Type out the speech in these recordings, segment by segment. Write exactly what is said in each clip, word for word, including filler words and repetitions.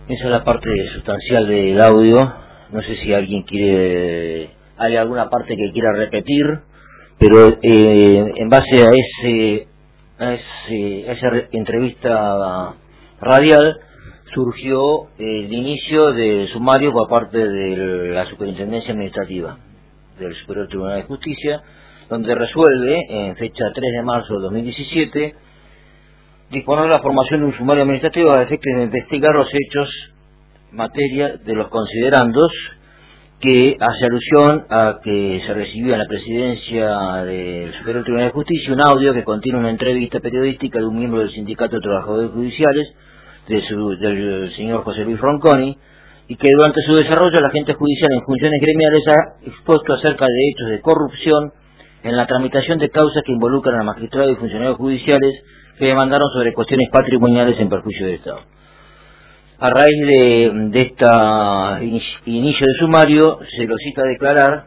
Esa es la parte sustancial del audio. No sé si alguien quiere, hay alguna parte que quiera repetir, pero eh, en base a ese, a ese, a esa entrevista radial surgió el inicio del sumario por parte de la Superintendencia Administrativa del Superior Tribunal de Justicia, donde resuelve en fecha tres de marzo de dos mil diecisiete disponer la formación de un sumario administrativo a efectos de investigar los hechos materia de los considerandos, que hace alusión a que se recibió en la presidencia del Superior Tribunal de Justicia un audio que contiene una entrevista periodística de un miembro del Sindicato de Trabajadores Judiciales, de su, del señor José Luis Ronconi, y que durante su desarrollo el agente judicial en funciones gremiales ha expuesto acerca de hechos de corrupción en la tramitación de causas que involucran a magistrados y funcionarios judiciales que demandaron sobre cuestiones patrimoniales en perjuicio del Estado. A raíz de, de este inicio de sumario, se lo cita a declarar.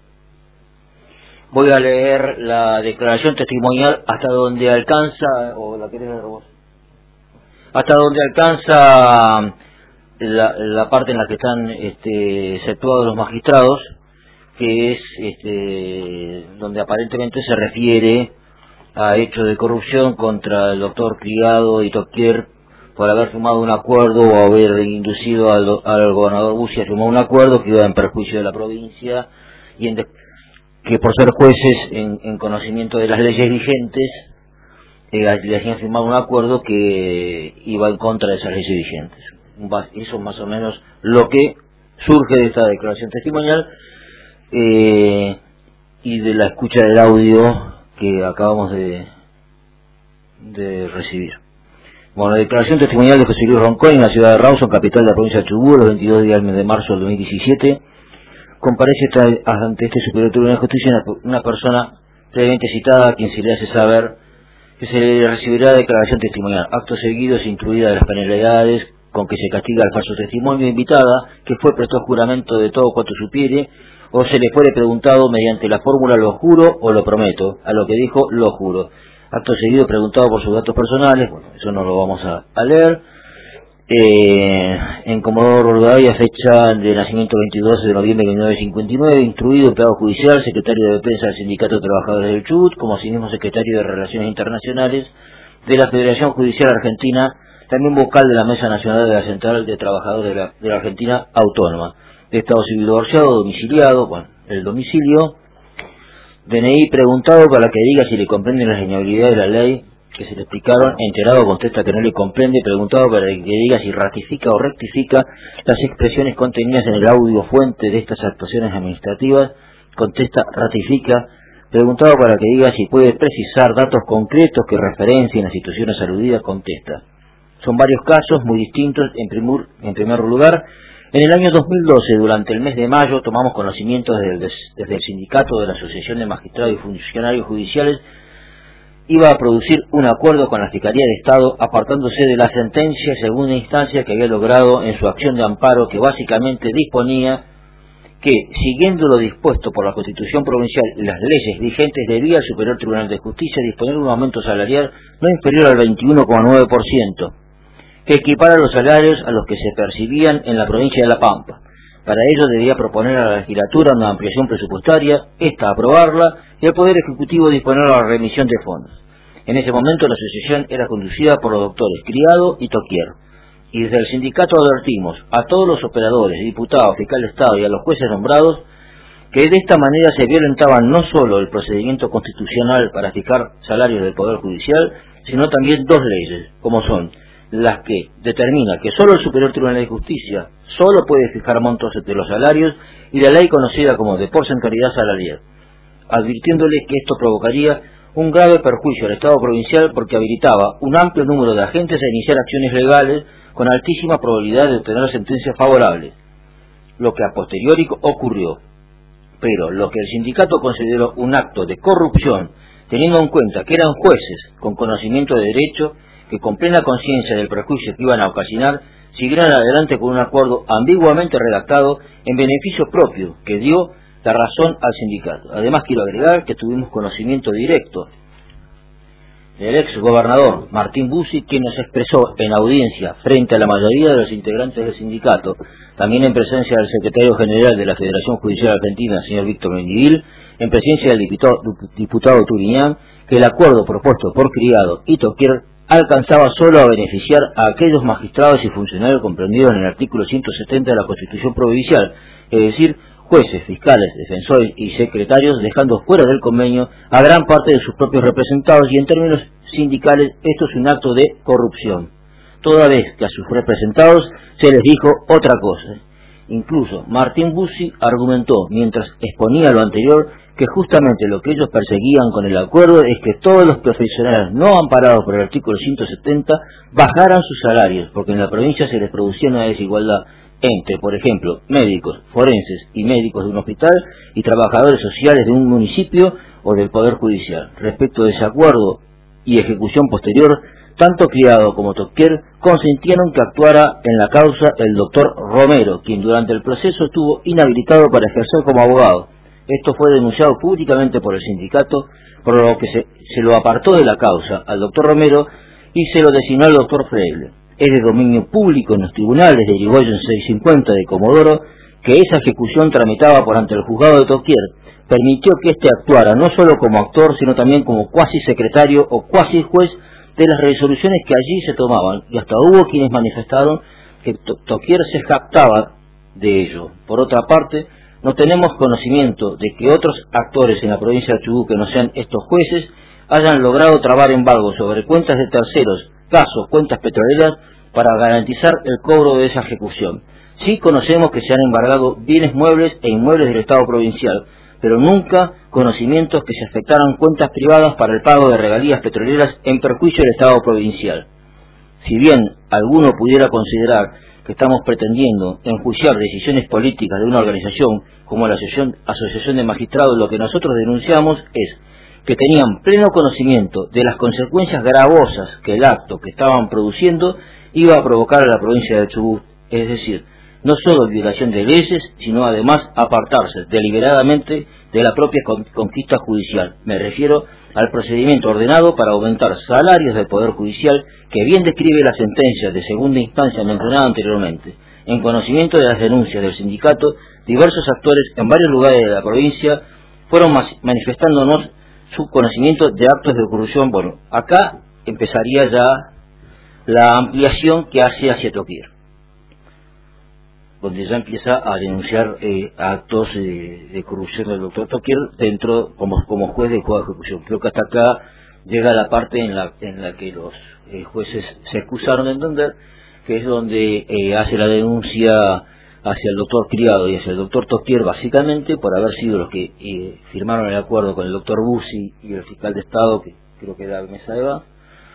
Voy a leer la declaración testimonial hasta donde alcanza, o la querés leer vos, hasta donde alcanza la, la parte en la que están este, exceptuados los magistrados, que es este, donde aparentemente se refiere a hechos de corrupción contra el doctor Criado y Toquier por haber firmado un acuerdo o haber inducido al, al gobernador Bussi a firmar un acuerdo que iba en perjuicio de la provincia y en de, que por ser jueces en, en conocimiento de las leyes vigentes eh, le hacían firmar un acuerdo que iba en contra de esas leyes vigentes. Eso es más o menos lo que surge de esta declaración testimonial eh, y de la escucha del audio que acabamos de, de recibir. Bueno, la declaración testimonial de José Luis Ronconi en la ciudad de Rawson, capital de la provincia de Chubut, los veintidós días de marzo del dos mil diecisiete, comparece ante este Superior Tribunal de Justicia una, una persona previamente citada a quien se le hace saber que se le recibirá declaración testimonial. Acto seguido es instruida de las penalidades con que se castiga al falso testimonio invitada, que fue prestó juramento de todo cuanto supiere, o se le fuere preguntado mediante la fórmula lo juro o lo prometo, a lo que dijo lo juro. Acto seguido preguntado por sus datos personales, bueno, eso no lo vamos a, a leer. Eh, en Comodoro Rivadavia, fecha de nacimiento veintidós de noviembre de mil novecientos cincuenta y nueve, instruido, empleado judicial, secretario de defensa del Sindicato de Trabajadores del Chubut, como asimismo secretario de Relaciones Internacionales de la Federación Judicial Argentina, también vocal de la Mesa Nacional de la Central de Trabajadores de la, de la Argentina Autónoma, de Estado Civil divorciado, domiciliado, bueno, el domicilio, D N I preguntado para que diga si le comprende las linealidades de la ley que se le explicaron, enterado contesta que no le comprende, preguntado para que diga si ratifica o rectifica las expresiones contenidas en el audio fuente de estas actuaciones administrativas, contesta ratifica, preguntado para que diga si puede precisar datos concretos que referencien las situaciones aludidas, contesta. Son varios casos muy distintos. En primer, en primer lugar, en el año dos mil doce, durante el mes de mayo, tomamos conocimiento desde el, desde el sindicato de la Asociación de Magistrados y Funcionarios Judiciales iba a producir un acuerdo con la Fiscalía de Estado apartándose de la sentencia de segunda instancia que había logrado en su acción de amparo, que básicamente disponía que, siguiendo lo dispuesto por la Constitución Provincial y las leyes vigentes, debía el Superior Tribunal de Justicia disponer un aumento salarial no inferior al veintiuno coma nueve por ciento, que equipara los salarios a los que se percibían en la provincia de La Pampa. Para ello debía proponer a la legislatura una ampliación presupuestaria, esta aprobarla y el Poder Ejecutivo disponer a la remisión de fondos. En ese momento la asociación era conducida por los doctores Criado y Toquier, y desde el sindicato advertimos a todos los operadores, diputados, fiscal de Estado y a los jueces nombrados que de esta manera se violentaban no solo el procedimiento constitucional para fijar salarios del Poder Judicial, sino también dos leyes, como son las que determina que solo el Superior Tribunal de Justicia solo puede fijar montos de los salarios, y la ley conocida como de porcentualidad salarial, advirtiéndole que esto provocaría un grave perjuicio al Estado provincial porque habilitaba un amplio número de agentes a iniciar acciones legales con altísima probabilidad de obtener sentencias favorables, lo que a posteriori ocurrió. Pero lo que el sindicato consideró un acto de corrupción, teniendo en cuenta que eran jueces con conocimiento de derecho, que con plena conciencia del perjuicio que iban a ocasionar, siguieron adelante con un acuerdo ambiguamente redactado en beneficio propio, que dio la razón al sindicato. Además, quiero agregar que tuvimos conocimiento directo el ex gobernador Martín Bussi, quien nos expresó en audiencia frente a la mayoría de los integrantes del sindicato, también en presencia del secretario general de la Federación Judicial Argentina, señor Víctor Mendivil, en presencia del diputado, diputado Turiñán, que el acuerdo propuesto por Criado y Toquier alcanzaba solo a beneficiar a aquellos magistrados y funcionarios comprendidos en el artículo ciento setenta de la Constitución Provincial, es decir, jueces, fiscales, defensores y secretarios, dejando fuera del convenio a gran parte de sus propios representados, y en términos sindicales esto es un acto de corrupción, toda vez que a sus representados se les dijo otra cosa. Incluso Martín Bussi argumentó, mientras exponía lo anterior, que justamente lo que ellos perseguían con el acuerdo es que todos los profesionales no amparados por el artículo ciento setenta bajaran sus salarios, porque en la provincia se les producía una desigualdad entre, por ejemplo, médicos, forenses y médicos de un hospital y trabajadores sociales de un municipio o del Poder Judicial. Respecto de ese acuerdo y ejecución posterior, tanto Criado como Toquier consintieron que actuara en la causa el doctor Romero, quien durante el proceso estuvo inhabilitado para ejercer como abogado. Esto fue denunciado públicamente por el sindicato, por lo que se, se lo apartó de la causa al doctor Romero y se lo designó al doctor Freire. Es de dominio público en los tribunales de Irigoyen seiscientos cincuenta de Comodoro que esa ejecución tramitada por ante el juzgado de Toquier permitió que éste actuara no solo como actor, sino también como cuasi secretario o cuasi juez de las resoluciones que allí se tomaban, y hasta hubo quienes manifestaron que Toquier se jactaba de ello. Por otra parte, no tenemos conocimiento de que otros actores en la provincia de Chubut, que no sean estos jueces, hayan logrado trabar embargos sobre cuentas de terceros, casos, cuentas petroleras, para garantizar el cobro de esa ejecución. Sí conocemos que se han embargado bienes muebles e inmuebles del Estado provincial, pero nunca conocimientos que se afectaran cuentas privadas para el pago de regalías petroleras en perjuicio del Estado provincial. Si bien alguno pudiera considerar que estamos pretendiendo enjuiciar decisiones políticas de una organización como la Asociación, Asociación de Magistrados, lo que nosotros denunciamos es que tenían pleno conocimiento de las consecuencias gravosas que el acto que estaban produciendo iba a provocar a la provincia de Chubut, es decir, no solo violación de leyes, sino además apartarse deliberadamente de la propia conquista judicial. Me refiero al procedimiento ordenado para aumentar salarios del Poder Judicial, que bien describe la sentencia de segunda instancia mencionada anteriormente. En conocimiento de las denuncias del sindicato, diversos actores en varios lugares de la provincia fueron manifestándonos su conocimiento de actos de corrupción. Bueno, acá empezaría ya la ampliación que hace hacia Toquier, donde ya empieza a denunciar eh, actos eh, de corrupción del doctor Toquier dentro como como juez de juzgado de ejecución. Creo que hasta acá llega la parte en la en la que los eh, jueces se excusaron de entender, que es donde eh, hace la denuncia hacia el doctor Criado y hacia el doctor Toquier, básicamente por haber sido los que eh, firmaron el acuerdo con el doctor Bussi y el fiscal de Estado, que creo que era Mesa Eva,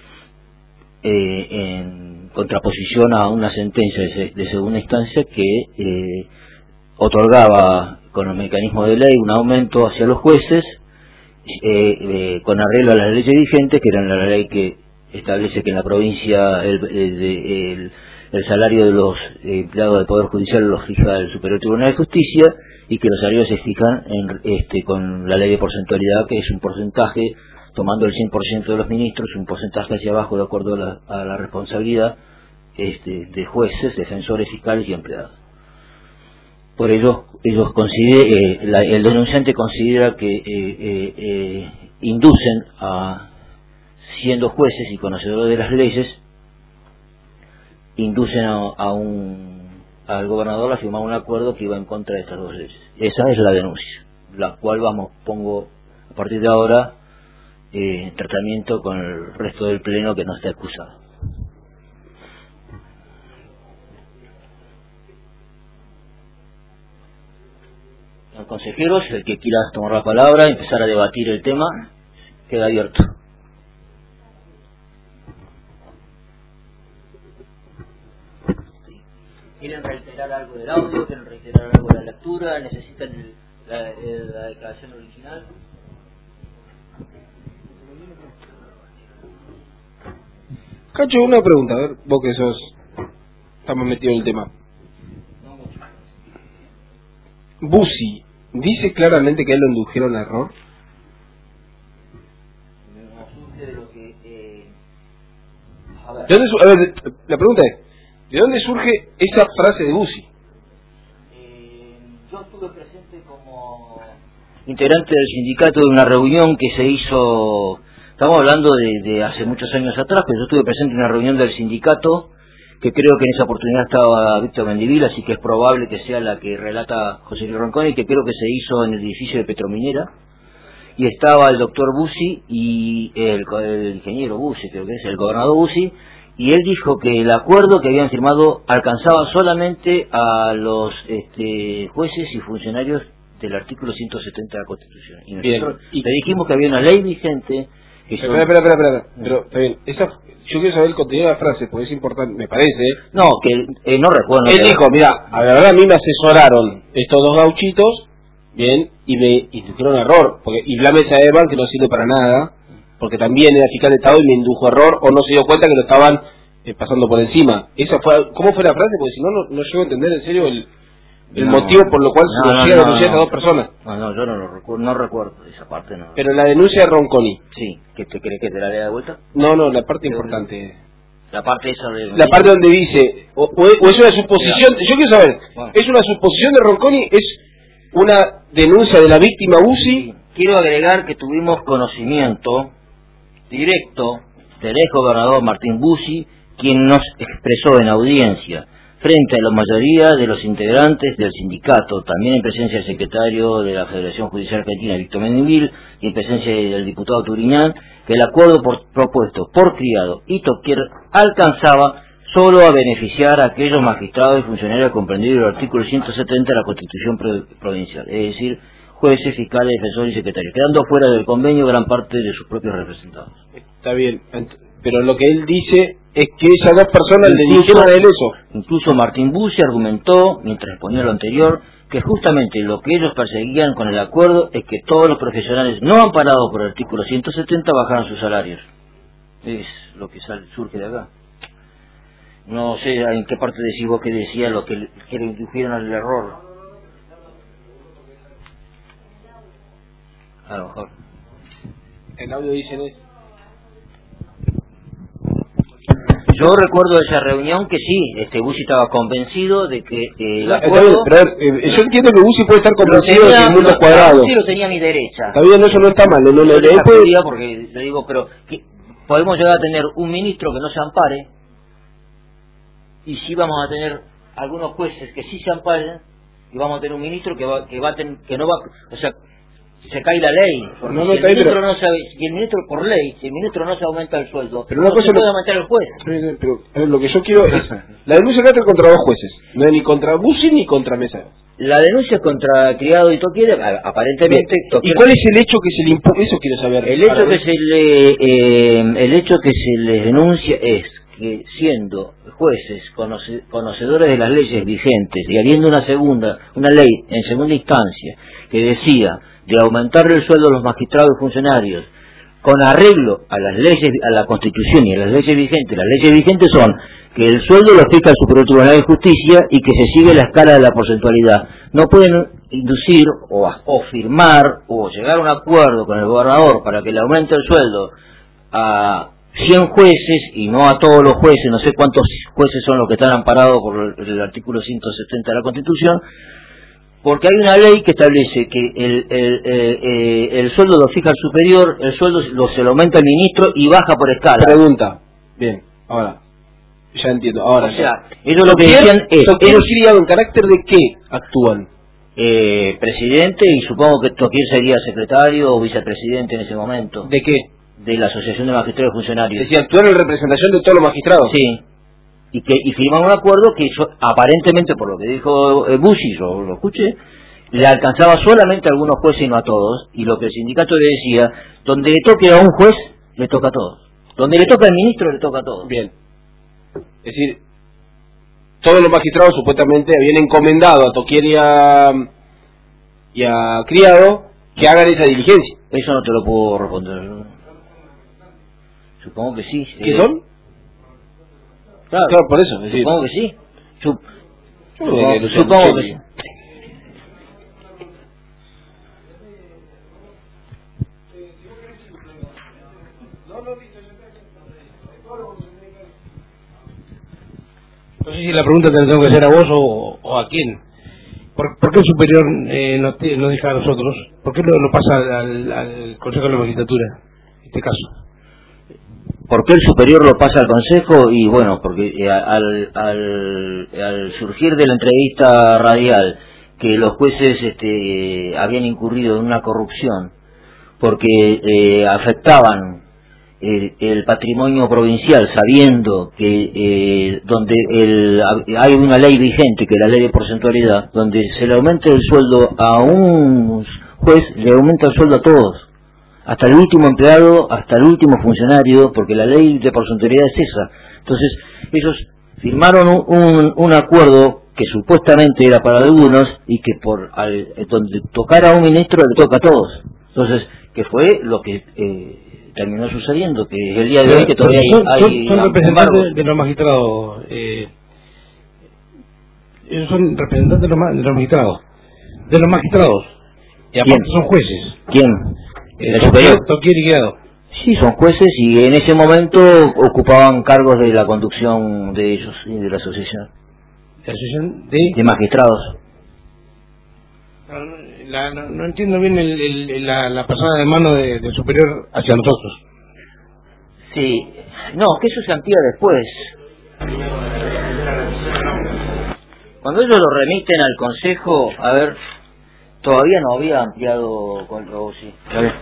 eh, en contraposición a una sentencia de, de segunda instancia que eh, otorgaba con los mecanismos de ley un aumento hacia los jueces eh, eh, con arreglo a las leyes vigentes, que eran la ley que establece que en la provincia el, el, el, el salario de los empleados del Poder Judicial los fija el Superior Tribunal de Justicia, y que los salarios se fijan en, este, con la ley de porcentualidad, que es un porcentaje, tomando el cien por ciento de los ministros, un porcentaje hacia abajo de acuerdo a la, a la responsabilidad este, de jueces, defensores, fiscales y empleados. Por ello, ellos considera, eh, la, el denunciante considera que eh, eh, eh, inducen a, siendo jueces y conocedores de las leyes, inducen a, a un, al gobernador a firmar un acuerdo que iba en contra de estas dos leyes. Esa es la denuncia, la cual vamos pongo a partir de ahora eh, tratamiento con el resto del pleno que no está excusado. Consejeros, el que quiera tomar la palabra, empezar a debatir el tema, queda abierto. ¿Quieren reiterar algo del audio? ¿Quieren reiterar algo de la lectura? ¿Necesitan el, la, el, la declaración original? Cacho, una pregunta, a ver, vos que sos, estamos metidos en el tema. No mucho. Bussi dice claramente que a él lo indujeron a error. No surge de lo que ¿De dónde, a ver, la pregunta es, ¿de dónde surge esa frase de Bussi? Eh, yo estuve presente como integrante del sindicato de una reunión que se hizo, estamos hablando de, de hace muchos años atrás, pero yo estuve presente en una reunión del sindicato, que creo que en esa oportunidad estaba Víctor Mendivil, así que es probable que sea la que relata José Luis Ronconi, que creo que se hizo en el edificio de Petrominera, y estaba el doctor Bussi y el, el ingeniero Bussi, creo que es el gobernador Bussi, y él dijo que el acuerdo que habían firmado alcanzaba solamente a los este, jueces y funcionarios del artículo ciento setenta de la Constitución. Y nosotros bien. le dijimos que había una ley vigente. Que espera, son... espera, espera, espera, espera, pero está bien. Esa, yo quiero saber el contenido de la frase, porque es importante, me parece. No, que eh, no recuerdo. Él dijo, mira, a la verdad a mí me asesoraron estos dos gauchitos, bien, y me indujeron error, porque, y la mesa de Evan, que no sirve para nada, porque también era fiscal de Estado y me indujo error, o no se dio cuenta que lo estaban eh, pasando por encima. Esa fue, ¿cómo fue la frase? Porque si no, no, no llego a entender en serio el, el no, motivo por lo cual no, se conocía no, no, denunciar a estas dos personas. No, no, yo no lo recuerdo, no recuerdo esa parte. No. Pero la denuncia de Ronconi. Sí, ¿qué te crees que te la lea de vuelta? No, no, la parte importante. La parte esa de... La parte donde dice, o, o, o es una suposición, yo quiero saber, bueno. ¿es una suposición de Ronconi? ¿Es una denuncia de la víctima Bussi? Quiero agregar que tuvimos conocimiento directo del ex gobernador Martín Bussi, quien nos expresó en audiencia frente a la mayoría de los integrantes del sindicato, también en presencia del secretario de la Federación Judicial Argentina, Víctor Mendivil, y en presencia del diputado Turiñán, que el acuerdo por, propuesto por Criado y Toquier alcanzaba solo a beneficiar a aquellos magistrados y funcionarios comprendidos en el artículo ciento setenta de la Constitución Provincial, es decir, jueces, fiscales, defensores y secretarios, quedando fuera del convenio gran parte de sus propios representados. Está bien, pero lo que él dice es que esas dos personas incluso, le dijeron a él eso. Incluso Martín Bussi argumentó, mientras exponía lo anterior, que justamente lo que ellos perseguían con el acuerdo es que todos los profesionales no amparados por el artículo ciento setenta bajaran sus salarios. Es lo que sale, surge de acá. No sé en qué parte decís vos que decía lo que, que le indujeron al error. A lo mejor. El audio dice eso. Yo recuerdo esa reunión que sí, este Bussi estaba convencido de que eh, el acuerdo... Pero, eh, yo entiendo que Bussi puede estar convencido de que el mundo es cuadrado. Sí, lo tenía a mi derecha. Está bien, eso no está mal. No, no, yo le puede... porque le digo, pero ¿qué? Podemos llegar a tener un ministro que no se ampare, y sí vamos a tener algunos jueces que sí se amparen, y vamos a tener un ministro que va, que va a tener, que no va, o sea, se cae la ley, porque no, no, si, el ministro pero... no se, si el ministro por ley, si el ministro no se aumenta el sueldo, pero una no cosa se puede no... aumentar el juez. Pero, pero, pero lo que yo quiero es, la denuncia que trata contra dos jueces, no es ni contra Bussi ni contra Mesa. La denuncia es contra Criado y Toquier, aparentemente. Toquier... ¿Y cuál es el hecho que se le impone? Eso quiero saber. El hecho que se le, eh, el hecho que se les denuncia es que siendo jueces conoce, conocedores de las leyes vigentes y habiendo una segunda, una ley en segunda instancia que decía de aumentar el sueldo a los magistrados y funcionarios con arreglo a las leyes, a la Constitución y a las leyes vigentes. Las leyes vigentes son que el sueldo lo fija el Superior Tribunal de Justicia y que se sigue la escala de la porcentualidad. No pueden inducir o, o firmar o llegar a un acuerdo con el gobernador para que le aumente el sueldo a cien jueces y no a todos los jueces, no sé cuántos jueces son los que están amparados por el, el artículo ciento setenta de la Constitución, porque hay una ley que establece que el, el, el, el, el sueldo lo fija el superior, el sueldo lo, se lo aumenta el ministro y baja por escala. Pregunta, bien, ahora, ya entiendo, ahora. O sea, ellos lo que decían es... ¿Ellos criado en carácter de qué actúan? Eh, presidente, y supongo que Toquier sería secretario o vicepresidente en ese momento. ¿De qué? De la Asociación de Magistrados y Funcionarios. Es decir, actúan en representación de todos los magistrados. Sí. Y que y firman un acuerdo que yo, aparentemente, por lo que dijo eh, Bussi, yo lo escuché, le alcanzaba solamente a algunos jueces y no a todos, y lo que el sindicato le decía, donde le toque a un juez, le toca a todos. Donde le toca al ministro, le toca a todos. Bien. Es decir, todos los magistrados supuestamente habían encomendado a Toquier y a, y a Criado que hagan esa diligencia. Eso no te lo puedo responder. Supongo que sí. ¿Qué eh, son? Claro, claro, por eso. Es decir, supongo que sí. Sup supongo que, supongo que sí. No sé si la pregunta te la tengo que hacer a vos o, o a quién. ¿Por, ¿Por qué el superior eh, no, te, no deja a nosotros? ¿Por qué no lo pasa al, al Consejo de la Magistratura, en este caso? ¿Por qué el superior lo pasa al Consejo? Y bueno, porque eh, al, al, al surgir de la entrevista radial que los jueces este, habían incurrido en una corrupción porque eh, afectaban el, el patrimonio provincial, sabiendo que eh, donde el, hay una ley vigente, que es la ley de porcentualidad, donde se le aumenta el sueldo a un juez, le aumenta el sueldo a todos, hasta el último empleado, hasta el último funcionario, porque la ley de porcentualidad es esa. Entonces ellos firmaron un, un, un acuerdo que supuestamente era para algunos y que por al, donde tocara a un ministro le toca a todos. Entonces, que fue lo que eh, terminó sucediendo, que el día de hoy que todavía son, hay... son, hay son representantes de los magistrados. Eh, ellos son representantes de los, de los magistrados. De los magistrados. Y aparte ¿Quién? son jueces. ¿Quién? El, el superior. Toquier y Guiado. Sí, son jueces y en ese momento ocupaban cargos de la conducción de ellos y de la asociación. ¿La asociación de...? De magistrados. No, la, no, no entiendo bien el, el, la, la pasada de mano de, del superior hacia nosotros. Sí, no, que eso se amplía después. Cuando ellos lo remiten al Consejo, a ver, todavía no había ampliado con lo sí. A ver.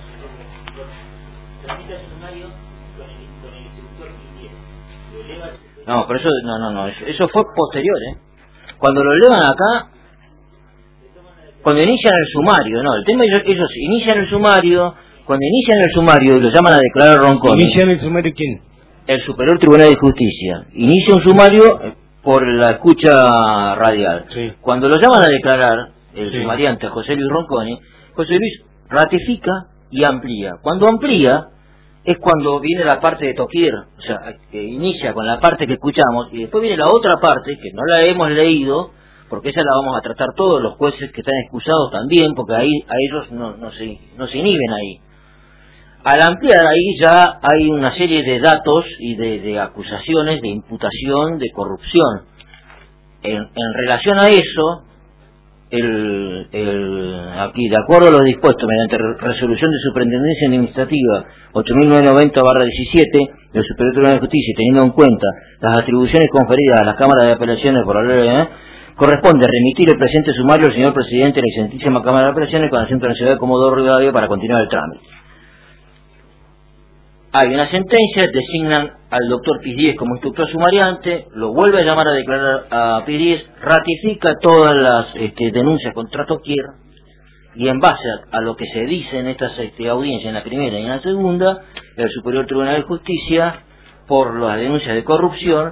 No, pero eso, no, no, no, eso, eso fue posterior, ¿eh? Cuando lo elevan acá, cuando inician el sumario, no, el tema ellos, ellos inician el sumario, cuando inician el sumario y lo llaman a declarar Ronconi. ¿Inician el sumario quién? El Superior Tribunal de Justicia. Inicia un sumario por la escucha radial. Sí. Cuando lo llaman a declarar, el sí. sumariante José Luis Ronconi, José Luis ratifica y amplía. Cuando amplía, es cuando viene la parte de Toquier, o sea, que inicia con la parte que escuchamos, y después viene la otra parte, que no la hemos leído, porque esa la vamos a tratar todos los jueces que están excusados también, porque ahí a ellos no, no, se, no se inhiben ahí. Al ampliar ahí ya hay una serie de datos y de, de acusaciones, de imputación, de corrupción. En, en relación a eso, el, el, aquí, de acuerdo a lo dispuesto mediante resolución de Superintendencia Administrativa ocho mil novecientos noventa barra diecisiete del Superior Tribunal de Justicia, teniendo en cuenta las atribuciones conferidas a las cámaras de apelaciones por la ley, ¿eh? corresponde remitir el presente sumario al señor presidente de la excelentísima Cámara de Apelaciones con asiento en la ciudad de Comodoro Rivadavia para continuar el trámite. Hay una sentencia, designan al doctor Piz como instructor sumariante, lo vuelve a llamar a declarar a Piz, ratifica todas las este, denuncias contra Toquier, y en base a, a lo que se dice en estas este, audiencias, en la primera y en la segunda, el Superior Tribunal de Justicia, por las denuncias de corrupción,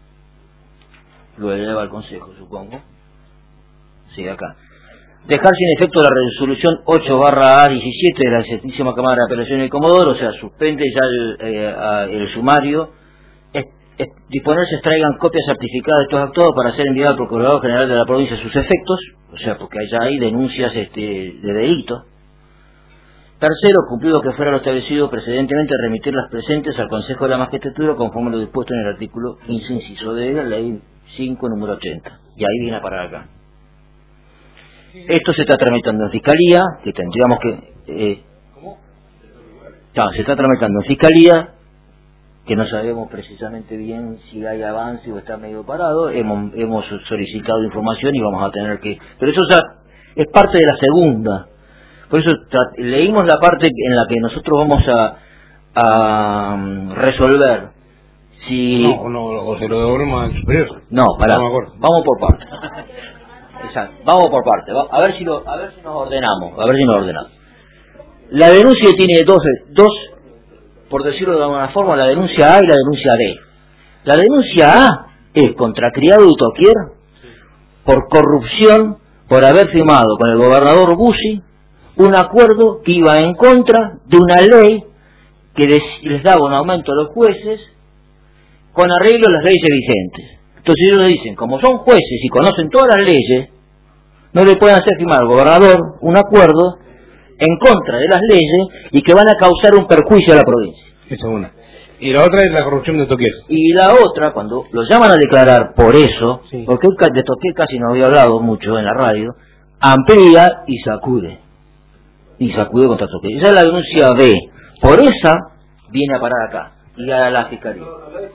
lo eleva al Consejo, supongo. Sí, acá. Dejar sin efecto la resolución ocho barra A diecisiete de la excelentísima Cámara de Apelaciones de Comodoro, o sea, suspende ya el, eh, a, el sumario. Es, es, disponer se extraigan copias certificadas de estos actos para ser enviadas al Procurador General de la provincia sus efectos, o sea, porque allá hay denuncias este, de delito. Tercero, cumplido que fuera lo establecido precedentemente, remitir las presentes al Consejo de la Magistratura conforme lo dispuesto en el artículo quince inciso de la ley cinco número ochenta. Y ahí viene a parar acá. Esto se está tramitando en Fiscalía, que tendríamos que... Eh, ¿Cómo? No, se está tramitando en Fiscalía, que no sabemos precisamente bien si hay avance o está medio parado. Hemos, hemos solicitado información y vamos a tener que... Pero eso ya es parte de la segunda. Por eso leímos la parte en la que nosotros vamos a, a um, resolver. Si... No, no, o se lo devolvemos al superior. No, pará, no vamos por partes. Exacto, vamos por partes, a ver si lo, a ver si nos ordenamos, a ver si nos ordenamos. La denuncia tiene dos, dos, por decirlo de alguna forma, la denuncia A y la denuncia B. La denuncia A es contra Criado y Toquier por corrupción, por haber firmado con el gobernador Bussi un acuerdo que iba en contra de una ley que les, les daba un aumento a los jueces con arreglo a las leyes vigentes. Entonces ellos dicen, como son jueces y conocen todas las leyes, no le pueden hacer firmar al gobernador un acuerdo en contra de las leyes y que van a causar un perjuicio a la provincia. Esa es una. Y la otra es la corrupción de Toquer. Y la otra, cuando lo llaman a declarar por eso, Sí. porque de Toquer casi no había hablado mucho en la radio, amplía y sacude. Y sacude contra Toquer. Esa es la denuncia B. Por esa viene a parar acá. Y a la fiscalía.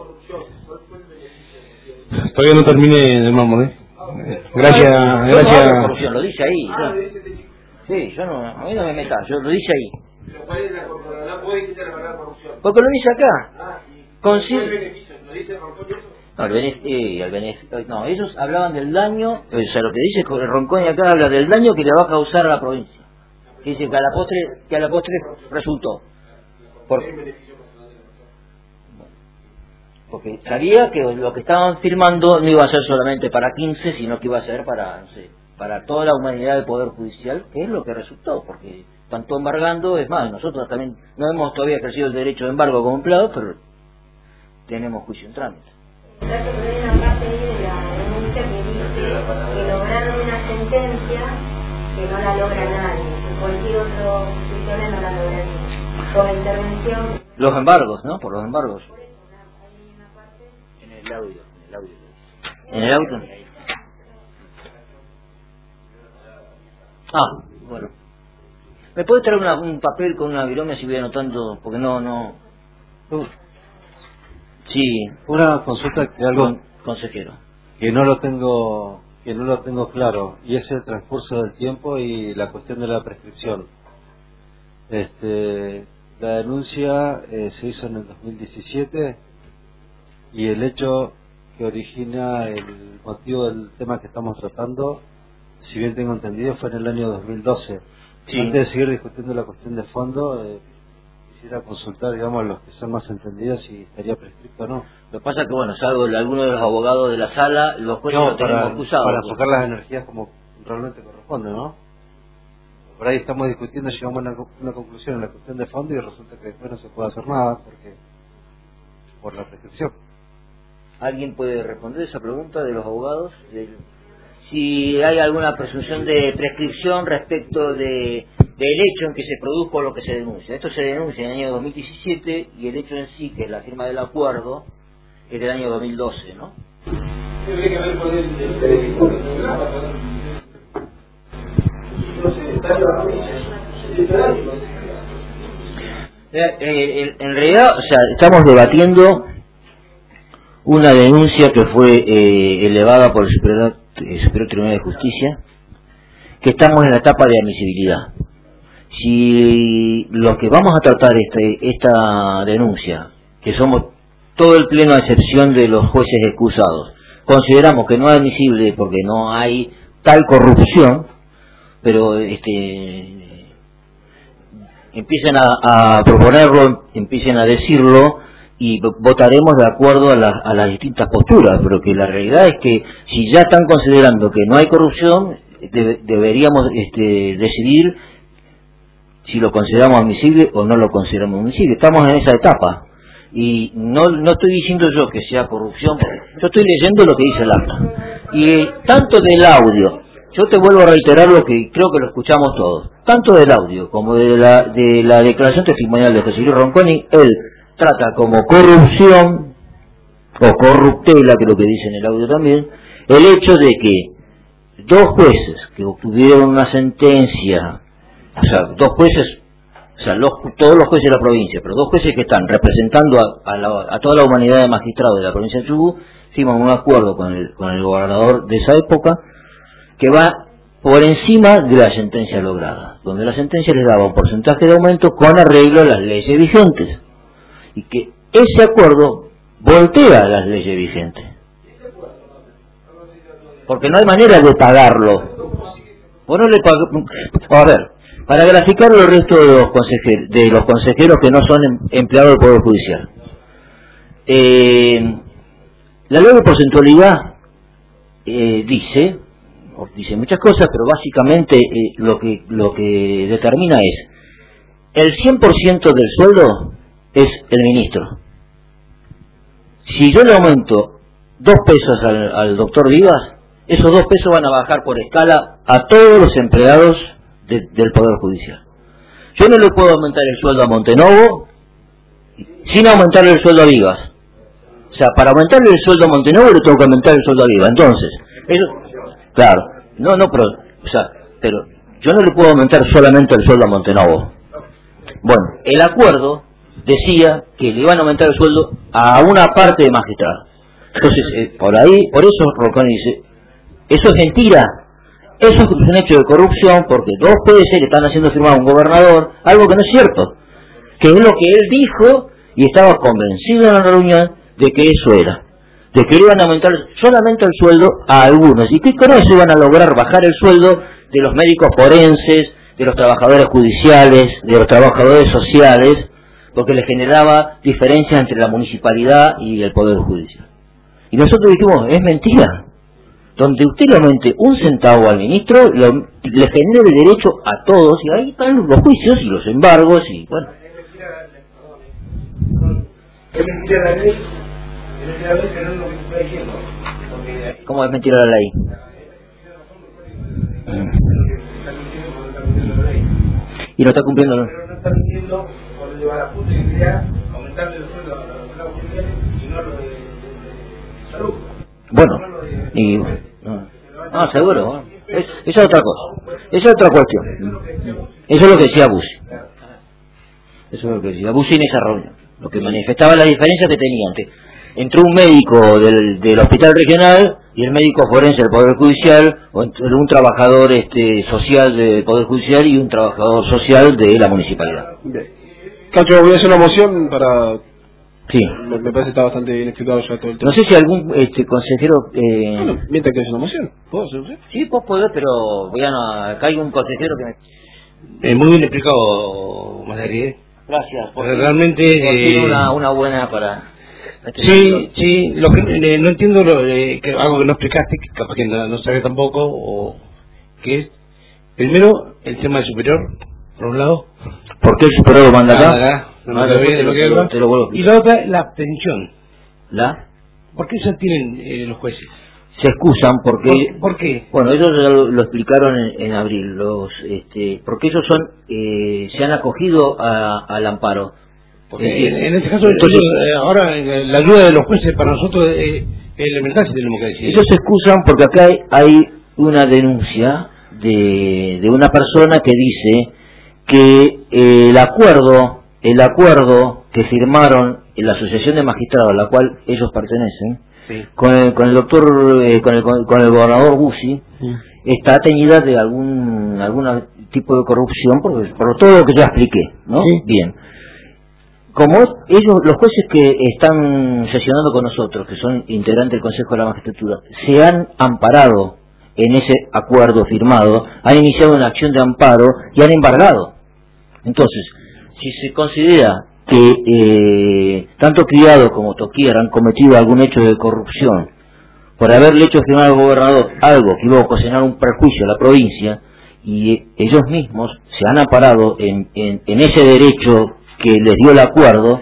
Todavía no terminé de mármol, ¿eh? Gracias, Yo no hablo de gracias. corrupción, lo dice ahí. Yo- sí, yo no, a mí no me metas, yo lo dice ahí. Porque lo dice acá. Consi- No, el beneficio, el beneficio, no, ellos hablaban del daño, o sea, lo que dice Ronconi acá habla del daño que le va a causar a la provincia. Que dice que a la postre, que a la postre resultó. Por- porque sabía que lo que estaban firmando no iba a ser solamente para quince, sino que iba a ser para, no sé, para toda la humanidad del Poder Judicial, que es lo que resultó, porque están todo embargando, es más, nosotros también no hemos todavía ejercido el derecho de embargo como empleados, pero tenemos juicio en trámite. Ya que hay una parte ahí de la denuncia que dice que lograron una sentencia que no la logra nadie, que cualquier otro funcionario no la lograría. Con la intervención. Los embargos, ¿no? Por los embargos. En el audio, en el audio. En el audio. Ah, bueno. ¿Me puedes traer una, un papel con una virome si voy anotando? Porque no, no... Sí, Una consulta que algo con, consejero. que no lo tengo que no lo tengo claro, y es el transcurso del tiempo y la cuestión de la prescripción. Este, la denuncia eh, se hizo en el dos mil diecisiete y el hecho que origina el motivo del tema que estamos tratando, si bien tengo entendido, fue en el año dos mil doce. Sí. Antes de seguir discutiendo la cuestión de fondo, eh, quisiera consultar, digamos, a los que son más entendidos si estaría prescrito o no. Lo que pasa es que, bueno, salvo alguno de los abogados de la sala, los jueces No, lo tenemos para, acusados. para enfocar las energías como realmente corresponde, ¿no? Por ahí estamos discutiendo, llegamos a una, co- una conclusión en la cuestión de fondo y resulta que después no se puede hacer nada porque por la prescripción. ¿Alguien puede responder esa pregunta de los abogados? Del- Si hay alguna presunción de prescripción respecto de del hecho en que se produjo lo que se denuncia. Esto se denuncia en el año dos mil diecisiete y el hecho en sí, que es la firma del acuerdo, es del año dos mil doce, ¿no? Eh, eh, en realidad, o sea, estamos debatiendo una denuncia que fue eh, elevada por el Superior, el Superior Tribunal de Justicia, que estamos en la etapa de admisibilidad. Si lo que vamos a tratar este, esta denuncia, que somos todo el pleno a excepción de los jueces excusados, consideramos que no es admisible porque no hay tal corrupción, pero este empiecen a, a proponerlo, empiecen a decirlo y votaremos de acuerdo a, la, a las distintas posturas, pero que la realidad es que si ya están considerando que no hay corrupción, de, deberíamos este, decidir si lo consideramos admisible o no lo consideramos admisible. Estamos en esa etapa y no, no estoy diciendo yo que sea corrupción, yo estoy leyendo lo que dice el acta. Y eh, tanto del audio, yo te vuelvo a reiterar lo que creo que lo escuchamos todos, tanto del audio como de la, de la declaración testimonial de José Luis Ronconi, él trata como corrupción o corruptela, que es lo que dice en el audio también, el hecho de que dos jueces que obtuvieron una sentencia, o sea, dos jueces, o sea, los, todos los jueces de la provincia, pero dos jueces que están representando a, a, la, a toda la humanidad de magistrados de la provincia de Chubut, firman un acuerdo con el, con el gobernador de esa época, que va por encima de la sentencia lograda, donde la sentencia les daba un porcentaje de aumento con arreglo a las leyes vigentes, y que ese acuerdo voltea las leyes vigentes, porque no hay manera de pagarlo. Vos no le pag... A ver, para graficar el resto de los consejeros, de los consejeros que no son em, empleados del Poder Judicial, eh, la ley de porcentualidad eh, dice dice muchas cosas, pero básicamente eh, lo que lo que determina es el cien por ciento del sueldo es el ministro. Si yo le aumento dos pesos al, al doctor Vivas, esos dos pesos van a bajar por escala a todos los empleados de, del Poder Judicial. Yo no le puedo aumentar el sueldo a Montenovo sin aumentarle el sueldo a Vivas. O sea, para aumentarle el sueldo a Montenuevo le tengo que aumentar el sueldo a Vivas. Entonces, eso, claro, no, no, pero, o sea, pero yo no le puedo aumentar solamente el sueldo a Montenuevo. Bueno, el acuerdo decía que le iban a aumentar el sueldo a una parte de magistrado. Entonces, eh, por ahí, por eso Rocconi dice, eso es mentira, eso es un hecho de corrupción, porque dos puede ser que están haciendo firmar a un gobernador, algo que no es cierto, que es lo que él dijo y estaba convencido en la reunión de que eso era, de que le iban a aumentar solamente el sueldo a algunos, y que con eso iban a lograr bajar el sueldo de los médicos forenses, de los trabajadores judiciales, de los trabajadores sociales, porque le generaba diferencias entre la municipalidad y el Poder Judicial. Y nosotros dijimos, es mentira. Donde usted le aumente un centavo al ministro, lo, le genera el derecho a todos, y ahí están los juicios y los embargos, y bueno. Es mentira la ley, es mentira la ley, pero no es lo que está diciendo. Porque... ¿Cómo es mentira la ley? Y no está cumpliendo. Pero no está mintiendo por llevar a punto y quería aumentarle el sueldo a los empleados judiciales y no lo de, de, de salud. Bueno, y... No, ah, seguro. Es, esa es otra cosa. Esa es otra cuestión. Eso es lo que decía Bussi. Eso es lo que decía Bussi en esa reunión. Lo que manifestaba la diferencia que tenía entre, entre un médico del, del hospital regional y el médico forense del Poder Judicial, o entre un trabajador este social del Poder Judicial y un trabajador social de la municipalidad. Cacho, voy a hacer una moción para... Sí. Me, me parece que está bastante bien explicado ya todo el tema. No sé si algún este consejero... Eh... Bueno, mientras que es una moción, ¿puedo hacer usted? Sí, vos podés, pero voy a... acá hay un consejero que me... Eh, muy bien explicado, Madari, ¿eh? Gracias. Porque realmente... Eh... Una, una buena para... Sí, sí, lo que eh, no entiendo, lo, eh, que, algo que no explicaste, que capaz que no, no sabes tampoco, o que es, primero, el tema del superior, por un lado. ¿Por qué el superior lo manda acá? Ah, no, no, ah, no, te, de lo que te, lo, te lo vuelvo a y la otra, la abstención. ¿La? ¿Por qué se tienen eh, los jueces? Se excusan porque... ¿Por, ¿por qué? Bueno, ellos lo, lo explicaron en, en abril, los este porque ellos son eh, se han acogido a, al amparo. Porque en, en este caso, entonces, ellos, eh, ahora eh, la ayuda de los jueces para nosotros es, es elemental, si tenemos que decir. Ellos se excusan porque acá hay, hay una denuncia de, de una persona que dice que eh, el acuerdo, el acuerdo que firmaron en la Asociación de Magistrados, a la cual ellos pertenecen, sí, con el, con el doctor, eh, con, el, con el gobernador Bussi, sí, está teñida de algún algún tipo de corrupción, por, por todo lo que ya expliqué, ¿no? Sí. Bien. Como ellos, los jueces que están sesionando con nosotros, que son integrantes del Consejo de la Magistratura, se han amparado en ese acuerdo firmado, han iniciado una acción de amparo y han embargado. Entonces, si se considera que eh, tanto Criado como Toquier han cometido algún hecho de corrupción por haberle hecho firmar al gobernador algo que iba a ocasionar un perjuicio a la provincia, y eh, ellos mismos se han amparado en, en, en ese derecho que les dio el acuerdo,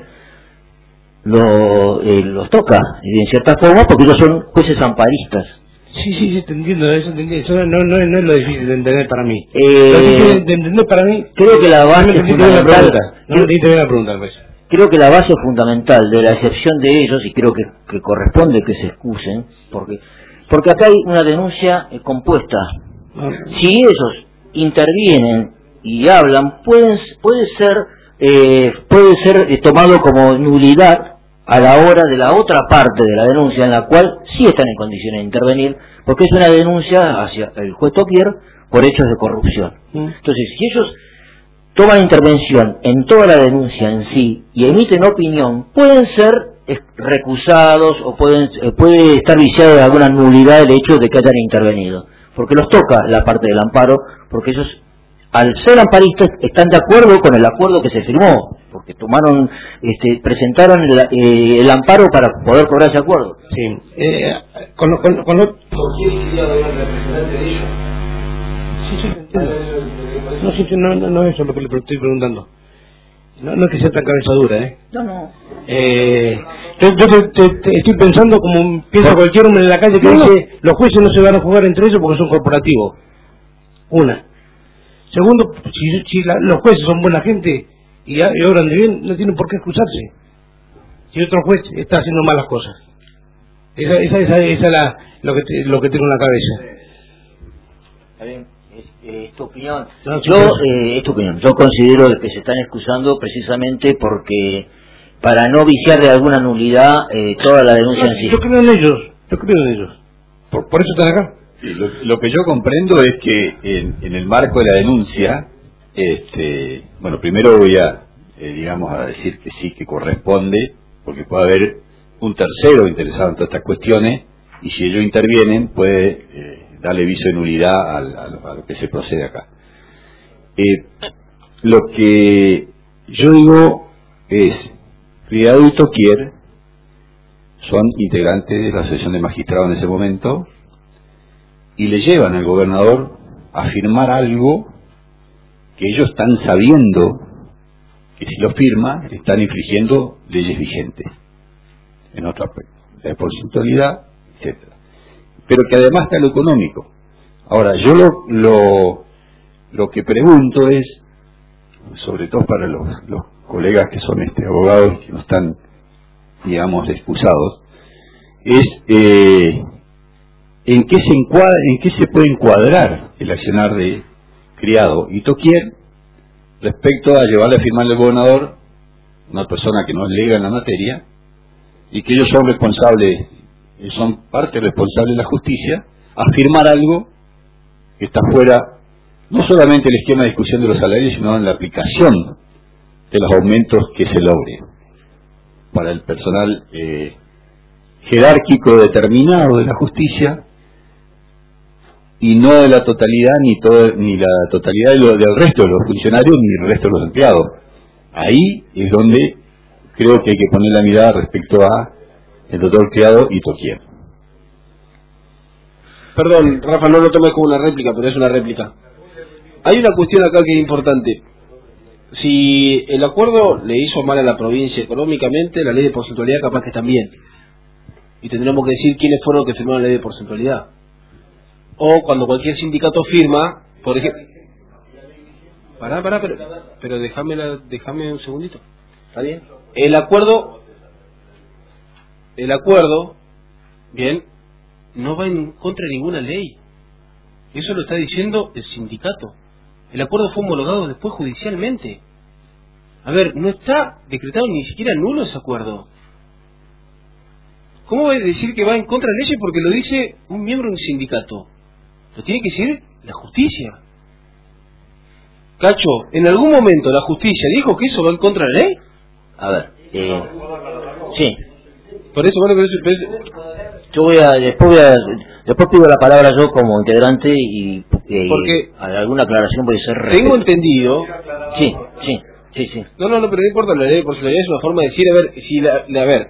lo, eh, los toca, y en cierta forma, porque ellos son jueces amparistas. Sí, sí, sí, te entiendo, eso, te entiendo. Eso no, no, no, no es lo difícil de entender para mí. Eh, lo difícil de entender para mí... Creo que la base no fundamental... No me bien la pregunta, pues. Creo que la base fundamental de la excepción de ellos, y creo que, que corresponde que se excusen, porque porque acá hay una denuncia eh, compuesta. Ah. Si ellos intervienen y hablan, pueden, puede ser... Eh, puede ser eh, tomado como nulidad a la hora de la otra parte de la denuncia, en la cual sí están en condiciones de intervenir, porque es una denuncia hacia el juez Toquier por hechos de corrupción. Mm. Entonces, si ellos toman intervención en toda la denuncia en sí y emiten opinión, pueden ser recusados o pueden eh, puede estar viciado de alguna nulidad el hecho de que hayan intervenido, porque los toca la parte del amparo, porque ellos, al ser amparistas, están de acuerdo con el acuerdo que se firmó, porque tomaron, este, presentaron el, eh, el amparo para poder cobrar ese acuerdo. Sí. Eh, con lo, con, con lo... ¿Por qué quería hablar el representante de ellos? Sí, sí, entiendo. No, sí, no, no, no es eso lo que le estoy preguntando. No, no es que sea tan cabeza dura, ¿eh? No, no. Eh, yo yo te, te, te estoy pensando como piensa ¿Por? cualquier hombre en la calle que no, dice no. Los jueces no se van a jugar entre ellos porque son corporativos. Una. Segundo, si, si la, los jueces son buena gente y, y obran de bien, no tienen por qué excusarse. si otro juez está haciendo malas cosas. Esa, esa, esa, esa es la, lo que te, lo que tengo en la cabeza. Está bien, es, eh, es tu opinión. No, Yo, eh, es tu opinión. Yo considero que se están excusando precisamente porque para no viciar de alguna nulidad eh, toda la denuncia en sí. Yo creo en ellos, yo creo en ellos. Por, por eso están acá. Sí, lo, lo que yo comprendo es que en, en el marco de la denuncia, este, bueno, primero voy a, eh, digamos, a decir que sí, que corresponde, porque puede haber un tercero interesado en todas estas cuestiones, y si ellos intervienen, puede eh, darle viso de nulidad al, a, lo, a lo que se procede acá. Eh, lo que yo digo es, Criado y Toquier son integrantes de la Asociación de Magistrados en ese momento, y le llevan al gobernador a firmar algo que ellos están sabiendo que si lo firma están infringiendo leyes vigentes en otro aspecto, la porcentualidad, etcétera. Pero que además está lo económico. Ahora, yo lo, lo, lo que pregunto es, sobre todo para los, los colegas que son este abogados que no están, digamos, excusados, es eh, en qué se encuadra, en qué se puede encuadrar el accionar de Criado y Toquier respecto a llevarle a firmarle al gobernador, una persona que no es legal en la materia, y que ellos son responsables, son parte responsable de la justicia, a firmar algo que está fuera, no solamente el esquema de discusión de los salarios, sino en la aplicación de los aumentos que se logren para el personal eh, jerárquico determinado de la justicia, y no de la totalidad ni todo, ni la totalidad de lo, del resto de los funcionarios ni el resto de los empleados. Ahí es donde creo que hay que poner la mirada respecto a el doctor Criado y Toquier. Perdón, Rafa, no lo tomes como una réplica, pero es una réplica. Hay una cuestión acá que es importante. Si el acuerdo le hizo mal a la provincia económicamente, la ley de porcentualidad capaz que también. Y tendremos que decir quiénes fueron los que firmaron la ley de porcentualidad. O cuando cualquier sindicato firma, por ejemplo... Pará, pará, pero, pero déjame, la, déjame un segundito. ¿Está bien? El acuerdo... El acuerdo, bien, no va en contra de ninguna ley. Eso lo está diciendo el sindicato. El acuerdo fue homologado después judicialmente. A ver, no está decretado ni siquiera nulo ese acuerdo. ¿Cómo va a decir que va en contra de leyes porque lo dice un miembro de un sindicato? Lo tiene que decir la justicia. Cacho, ¿en algún momento la justicia dijo que eso va en contra de la ley? A ver, eh, sí. Por eso, bueno, pero eso, pero eso... Yo voy a, después voy a, después pido la palabra yo como integrante y, eh, porque alguna aclaración puede ser... Tengo entendido... Sí, sí, sí, sí. No, no, no, pero no importa, la ley de porcentualidad es una forma de decir, a ver, si la, la, a ver,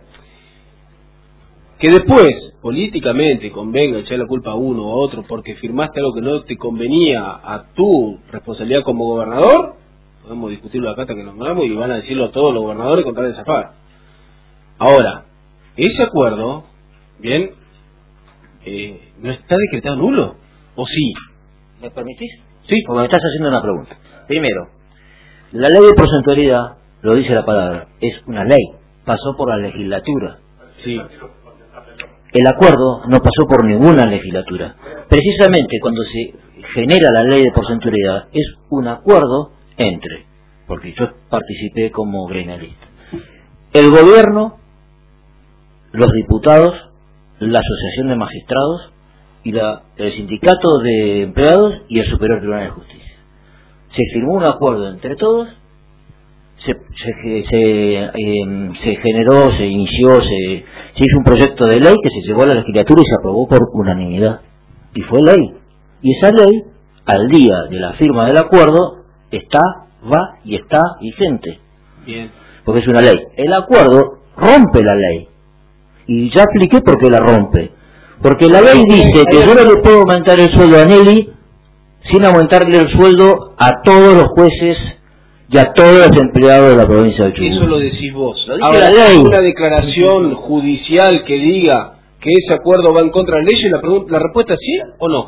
que después, políticamente, convenga echar la culpa a uno o a otro porque firmaste algo que no te convenía a tu responsabilidad como gobernador, podemos discutirlo acá hasta que nos vamos y van a decirlo a todos los gobernadores con tal de zafar. Ahora, ese acuerdo, bien, eh, ¿no está decretado nulo? ¿O sí? ¿Me permitís? Sí. Porque me estás haciendo una pregunta. Primero, la ley de porcentualidad, lo dice la palabra, es una ley, pasó por la legislatura. Sí. El acuerdo no pasó por ninguna legislatura. Precisamente cuando se genera la ley de porcentualidad es un acuerdo entre, porque yo participé como gremialista, el gobierno, los diputados, la asociación de magistrados y la, el sindicato de empleados y el Superior Tribunal de Justicia. Se firmó un acuerdo entre todos, se, se, se, eh, se generó, se inició, se, se hizo un proyecto de ley que se llevó a la legislatura y se aprobó por unanimidad. Y fue ley. Y esa ley, al día de la firma del acuerdo, está, va y está vigente. Bien. Porque es una ley. El acuerdo rompe la ley. Y ya expliqué por qué la rompe. Porque la ley dice que yo no le puedo aumentar el sueldo a Nelly sin aumentarle el sueldo a todos los jueces y a todos los empleados de la provincia de Chubut. Eso lo decís vos. Ahora, Ahora, la ley. una declaración judicial que diga que ese acuerdo va en contra de la ley, la, pregunta, la respuesta es sí o no.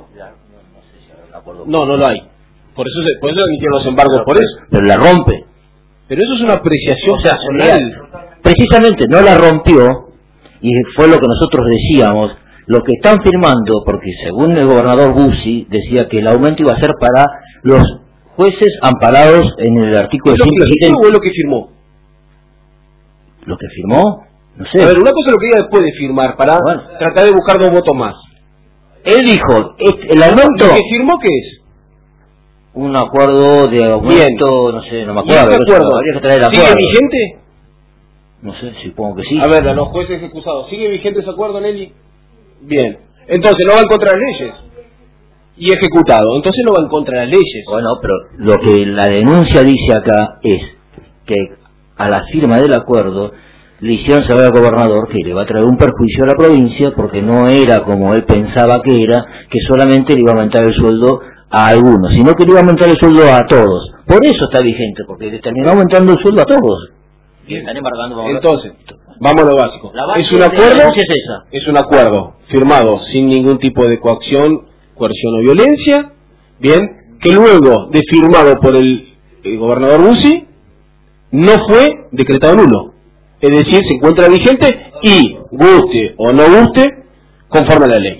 No, no lo hay. Por eso, se, por eso admitieron los embargos, por eso. Pero la rompe. Pero eso es una apreciación O sea, personal. precisamente no la rompió, y fue lo que nosotros decíamos, lo que están firmando, porque según el gobernador Bussi, decía que el aumento iba a ser para los jueces amparados en el artículo ¿Es lo ciento que setenta. hizo o es lo que firmó? ¿Lo que firmó? No sé. A ver, una cosa es lo que diga después de firmar, para Bueno. tratar de buscar dos votos más. Él dijo, este, el aumento... ¿Lo que firmó qué es? Un acuerdo de aumento, no sé, no me ¿Y acuerdo. este pero acuerdo habría que traer el sigue acuerdo. vigente? No sé, supongo que sí. A ver, a los jueces acusados, ¿sigue vigente ese acuerdo, Nelly? Bien. Entonces no va en contra de las leyes. Y ejecutado. Entonces no va en contra de las leyes. Bueno, pero lo que la denuncia dice acá es que a la firma del acuerdo le hicieron saber al gobernador que le va a traer un perjuicio a la provincia porque no era como él pensaba que era, que solamente le iba a aumentar el sueldo a algunos, sino que le iba a aumentar el sueldo a todos. Por eso está vigente, porque le terminó aumentando el sueldo a todos. Y están embargando. Entonces, vamos a lo básico. La base Es un de la acuerdo, denuncia es esa. es un acuerdo firmado sin ningún tipo de coacción, coerción o violencia, bien, que luego de firmado por el, el gobernador Bussi, no fue decretado nulo. Es decir, se encuentra vigente y, guste o no guste, conforme a la ley.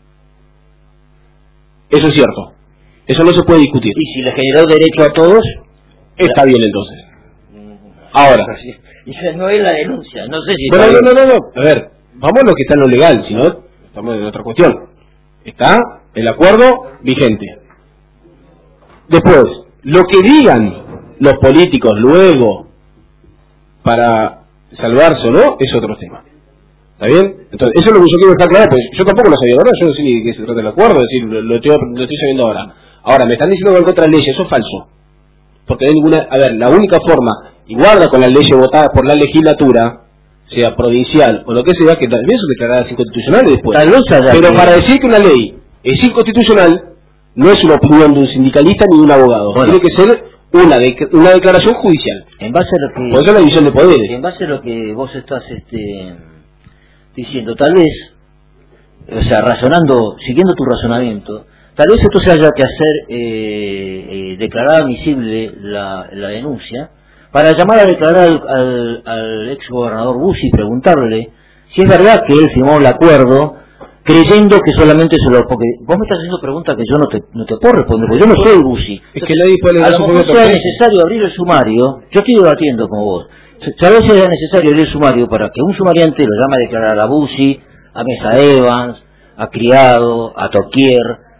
Eso es cierto. Eso no se puede discutir. Y si le generó derecho a todos, está bien entonces. Ahora. Y esa no es la denuncia, no sé si Bueno, está no, bien. no, no, no. A ver, vamos a lo que está en lo legal, si no, estamos en otra cuestión. Está el acuerdo vigente. Después, lo que digan los políticos luego para salvarse o no, es otro tema. ¿Está bien? Entonces, eso es lo que yo quiero dejar claro, pues yo tampoco lo sabía, ¿verdad? Yo no sé ni de qué se trata el acuerdo, es decir, lo, lo estoy, lo estoy sabiendo ahora. Ahora, me están diciendo que van contra leyes, eso es falso. Porque no hay ninguna, a ver, la única forma, y guarda con las leyes votadas por la legislatura, sea provincial o lo que sea, que también son declaradas inconstitucionales después. Tal vez haya Pero que- para decir que una ley es inconstitucional, no es una opinión de un sindicalista ni de un abogado. Bueno. Tiene que ser una, de- una declaración judicial. En base a lo que... Por eso la división de poderes. En base a lo que vos estás este, diciendo, tal vez, o sea, razonando, siguiendo tu razonamiento, tal vez esto se haya que hacer, eh, eh, declarar admisible la, la denuncia, para llamar a declarar al, al, al ex gobernador Bussi y preguntarle si es verdad que él firmó el acuerdo creyendo que solamente se lo... Porque vos me estás haciendo preguntas que yo no te, no te puedo responder, porque yo no soy Bussi. Es que nadie puede A leer lo su mejor propio sea papel. necesario abrir el sumario, yo estoy debatiendo con vos, tal vez sea necesario abrir el sumario para que un sumariante lo llame a declarar a Bussi, a Mesa Evans, a Criado, a Toquier,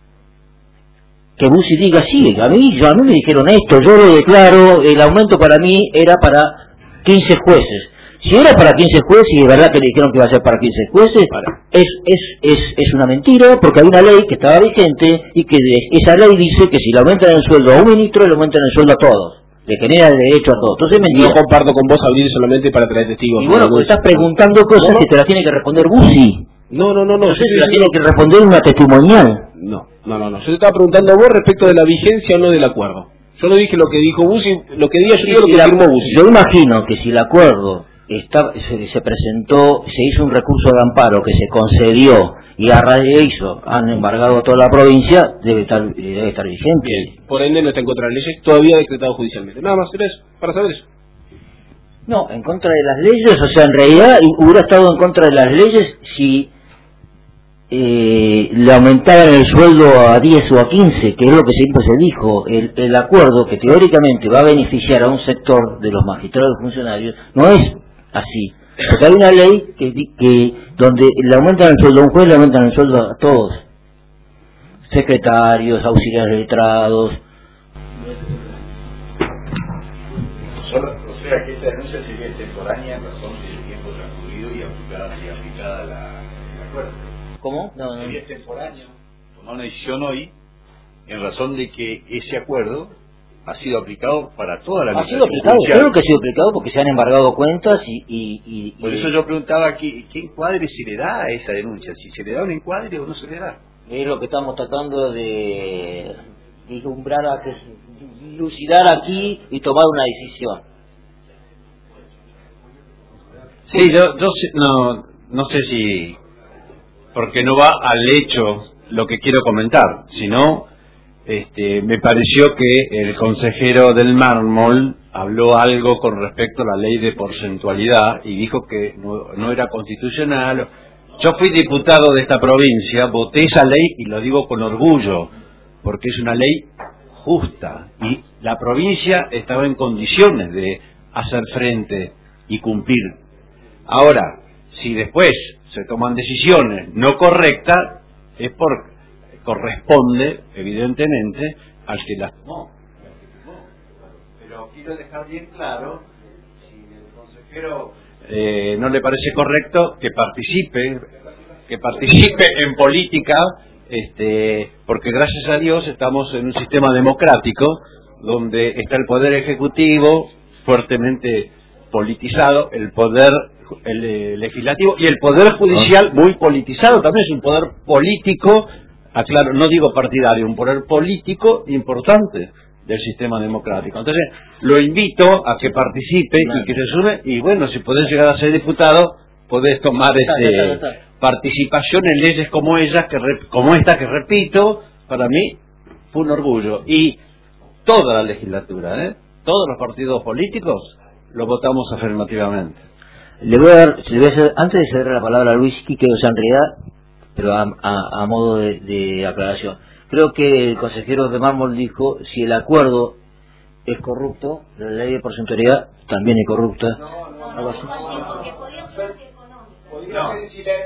que Bussi diga, sí, a mí, yo, a mí me dijeron esto, yo lo declaro, el aumento para mí era para quince jueces. Si era para quince jueces y es verdad que le dijeron que iba a ser para quince jueces, es, es, es, es una mentira, porque hay una ley que estaba vigente y que de- esa ley dice que si le aumentan el sueldo a un ministro, le aumentan el sueldo a todos. Le genera el derecho a todos. Entonces es No mentira. comparto con vos abrir solamente para traer testigos. Y bueno, pues estás preguntando cosas ¿Cómo? que te las tiene que responder Bussi. No, no, no, no. No sé yo si te las digo- tiene que responder una testimonial. No, no, no, no. Yo te estaba preguntando a vos respecto de la vigencia o no del acuerdo. Yo no dije lo que dijo Bussi, lo que diga yo digo lo Y que la- firmó Bussi. yo imagino que si el acuerdo está, se, se presentó, se hizo un recurso de amparo que se concedió y a raíz de eso han embargado toda la provincia, debe estar, debe estar vigente. Bien. Por ende no está en contra de las leyes, todavía decretado judicialmente. Nada más, era eso, para saber eso. No, en contra de las leyes, o sea, en realidad hubiera estado en contra de las leyes si eh, le aumentaran el sueldo a diez o a quince, que es lo que siempre se dijo. El, el acuerdo que teóricamente va a beneficiar a un sector de los magistrados y funcionarios no es así. Porque hay una ley que, di- que donde le aumentan el sueldo a un juez, le aumentan el sueldo a todos. Secretarios, auxiliares letrados. Solo, o sea que esta denuncia sería extemporánea en razón del tiempo transcurrido y aplicada, y aplicada la, el acuerdo. ¿Cómo? No, no. Sería extemporáneo tomar una decisión hoy en razón de que ese acuerdo ha sido aplicado para toda la Ha sido administración aplicado, judicial. creo que ha sido aplicado porque se han embargado cuentas y... y, y- Por y- eso yo preguntaba qué, qué encuadre se le da a esa denuncia, si se le da un encuadre o no se le da. es lo que estamos tratando de vislumbrar, a que, dilucidar aquí y tomar una decisión. Sí, yo, yo sé- no, no sé si, porque no va al hecho lo que quiero comentar, sino este, me pareció que el consejero del mármol habló algo con respecto a la ley de porcentualidad y dijo que no, no era constitucional. Yo fui diputado de esta provincia, voté esa ley y lo digo con orgullo, porque es una ley justa y la provincia estaba en condiciones de hacer frente y cumplir. Ahora, si después se toman decisiones no correctas, es porque corresponde, evidentemente, al que las tomó. Pero quiero dejar bien claro, si el consejero eh, no le parece correcto, que participe, que participe en política, este, porque gracias a Dios estamos en un sistema democrático donde está el poder ejecutivo fuertemente politizado, el poder el, el legislativo y el poder judicial muy politizado, también es un poder político, aclaro, no digo partidario, un poder político importante del sistema democrático. Entonces, lo invito a que participe claro. y que se sume, y bueno, si podés llegar a ser diputado, podés tomar este, está, está, está. participación en leyes como ellas, que como esta que repito, para mí fue un orgullo. Y toda la legislatura, ¿eh? todos los partidos políticos, lo votamos afirmativamente. Le voy a dar, le voy a hacer, antes de ceder la palabra a Luis Quique Sanriá, pero a, a, a modo de, de aclaración. Creo que el consejero de mármol dijo, si el acuerdo es corrupto, la ley de porcentualidad también es corrupta. No, no, algo así. No. Si la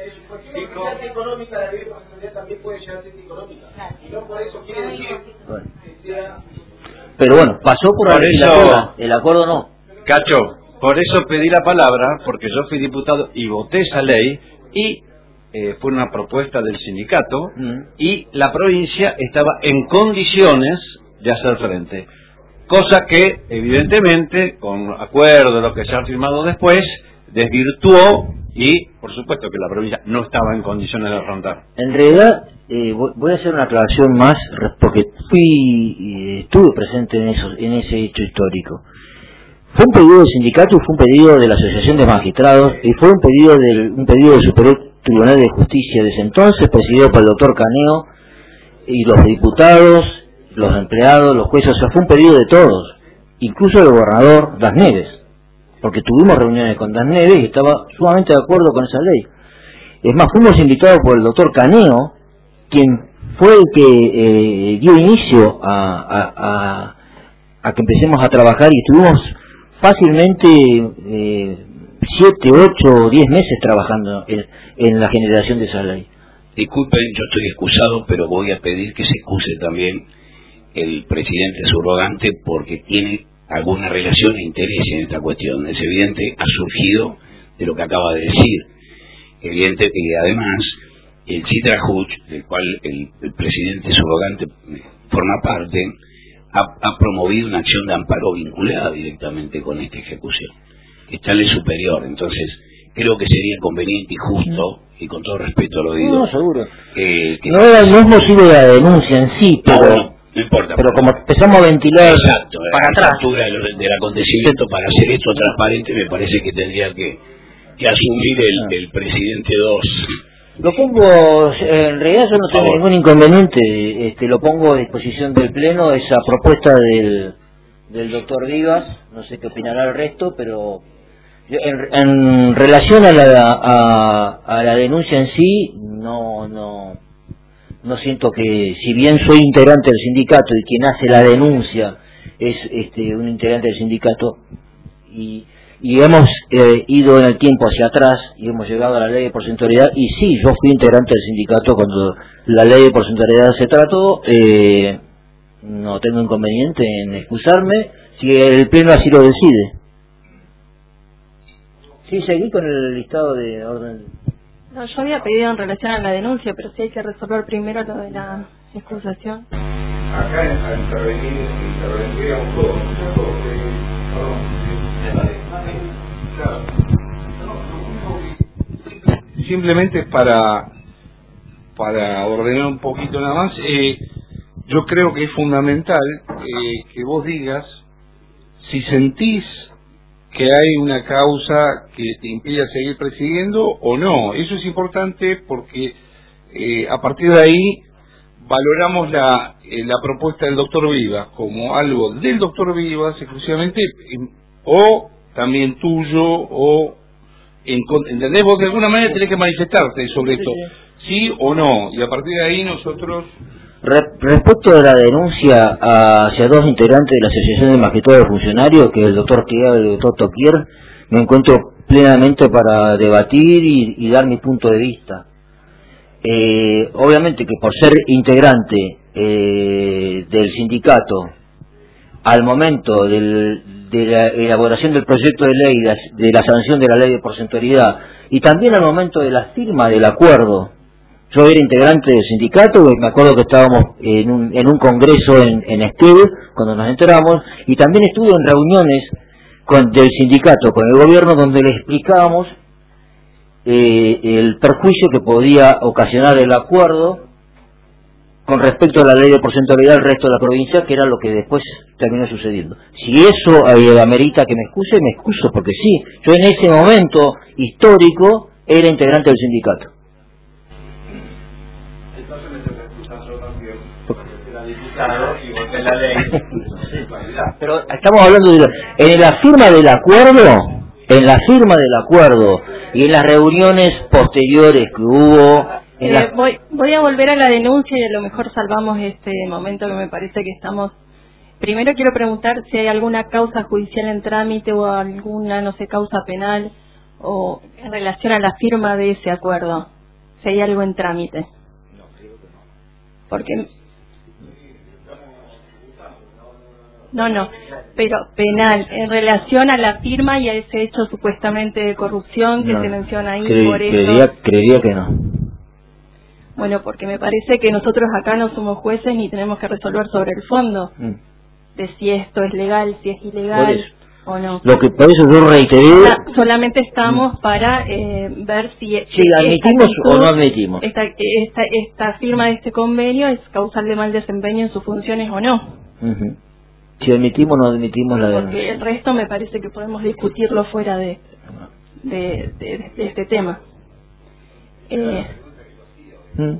es económica, la ley de porcentualidad también puede llegar a ser económica. Y no por eso quiere decir bueno. que sea... Pero bueno, pasó por, por el eso, acuerdo, el acuerdo no. Cacho, por eso pedí la palabra, porque yo fui diputado y voté esa ley, y eh, fue una propuesta del sindicato, mm. y la provincia estaba en condiciones de hacer frente. Cosa que, evidentemente, con acuerdo de lo que se ha firmado después, desvirtuó, y por supuesto que la provincia no estaba en condiciones de afrontar. En realidad, eh, voy a hacer una aclaración más, porque fui eh, estuve presente en, eso, en ese hecho histórico. Fue un pedido del sindicato, fue un pedido de la Asociación de Magistrados, y fue un pedido del un pedido del Superior Tribunal de Justicia de ese entonces, presidido por el doctor Caneo, y los diputados, los empleados, los jueces, o sea, fue un pedido de todos, incluso el gobernador Das Neves, porque tuvimos reuniones con Das Neves y estaba sumamente de acuerdo con esa ley. Es más, fuimos invitados por el doctor Caneo, quien fue el que eh, dio inicio a, a, a, a que empecemos a trabajar, y estuvimos fácilmente eh, siete, ocho, diez meses trabajando en, en la generación de esa ley. Disculpen, yo estoy excusado, pero voy a pedir que se excuse también el presidente subrogante, porque tiene alguna relación e interés en esta cuestión. Es evidente, ha surgido de lo que acaba de decir. Evidente que además el Citrajuch, del cual el, el presidente subrogante forma parte, ha, ha promovido una acción de amparo vinculada directamente con esta ejecución, que está en el superior. Entonces, creo que sería conveniente y justo, y con todo respeto lo digo, no, seguro. Eh, que no, era, no es motivo de la denuncia en sí, pero, no, no, no importa, pero como empezamos a ventilar exacto, para la atrás altura del, del acontecimiento, para hacer esto transparente, me parece que tendría que, que asumir el, el presidente dos. Lo pongo, en realidad yo no tengo ningún inconveniente, este, lo pongo a disposición del Pleno, esa propuesta del, del doctor Vivas, no sé qué opinará el resto, pero en, en relación a la, a, a la denuncia en sí, no, no, no siento que, si bien soy integrante del sindicato y quien hace la denuncia es este, un integrante del sindicato, y y hemos eh, ido en el tiempo hacia atrás y hemos llegado a la ley de porcentualidad, y sí, yo fui integrante del sindicato cuando la ley de porcentualidad se trató, eh, no tengo inconveniente en excusarme si el Pleno así lo decide. Sí, seguí con el listado de orden. No, yo había pedido en relación a la denuncia, pero sí hay que resolver primero lo de la excusación. Acá a intervenir, intervendríamos todos, todos, simplemente para para ordenar un poquito nada más, eh, yo creo que es fundamental eh, que vos digas si sentís que hay una causa que te impide seguir presidiendo o no. Eso es importante porque eh, a partir de ahí valoramos la, eh, la propuesta del doctor Vivas como algo del doctor Vivas exclusivamente, eh, o también tuyo, o en, ¿entendés? Vos de alguna manera tenés que manifestarte sobre esto, sí o no, y a partir de ahí nosotros... Respecto a la denuncia hacia dos integrantes de la Asociación de Magistrados Funcionarios, que es el doctor Tiago y el doctor Toquier, me encuentro plenamente para debatir y, y dar mi punto de vista. Eh, obviamente que por ser integrante eh, del sindicato, al momento del, de la elaboración del proyecto de ley, de la sanción de la ley de porcentualidad, y también al momento de la firma del acuerdo, yo era integrante del sindicato, me acuerdo que estábamos en un, en un congreso en, en Esquel, cuando nos enteramos, y también estuve en reuniones con, del sindicato con el gobierno, donde le explicábamos eh, el perjuicio que podía ocasionar el acuerdo con respecto a la ley de porcentualidad del resto de la provincia, que era lo que después terminó sucediendo. Si eso eh, amerita que me excuse, me excuso, porque sí, yo en ese momento histórico era integrante del sindicato. La ley. Pero estamos hablando de la, en la firma del acuerdo, en la firma del acuerdo y en las reuniones posteriores que hubo. En eh, la... voy, voy a volver a la denuncia y a lo mejor salvamos este momento que me parece que estamos. Primero quiero preguntar si hay alguna causa judicial en trámite o alguna, no sé, causa penal o en relación a la firma de ese acuerdo. Si hay algo en trámite. No, creo que no. Porque No, no, pero penal, en relación a la firma y a ese hecho supuestamente de corrupción que no, se menciona ahí, cre por eso... Creería, creería que no. Bueno, porque me parece que nosotros acá no somos jueces ni tenemos que resolver sobre el fondo, mm. de si esto es legal, si es ilegal o no. Lo que por eso yo reiteré... Sola, solamente estamos mm. para eh, ver si... Si la admitimos actitud, o no admitimos. Esta, esta, esta firma de este convenio es causal de mal desempeño en sus funciones o no. Uh-huh. Si admitimos o no admitimos la denuncia. Porque el resto me parece que podemos discutirlo fuera de, de, de, de este tema. Eh, ¿Mm?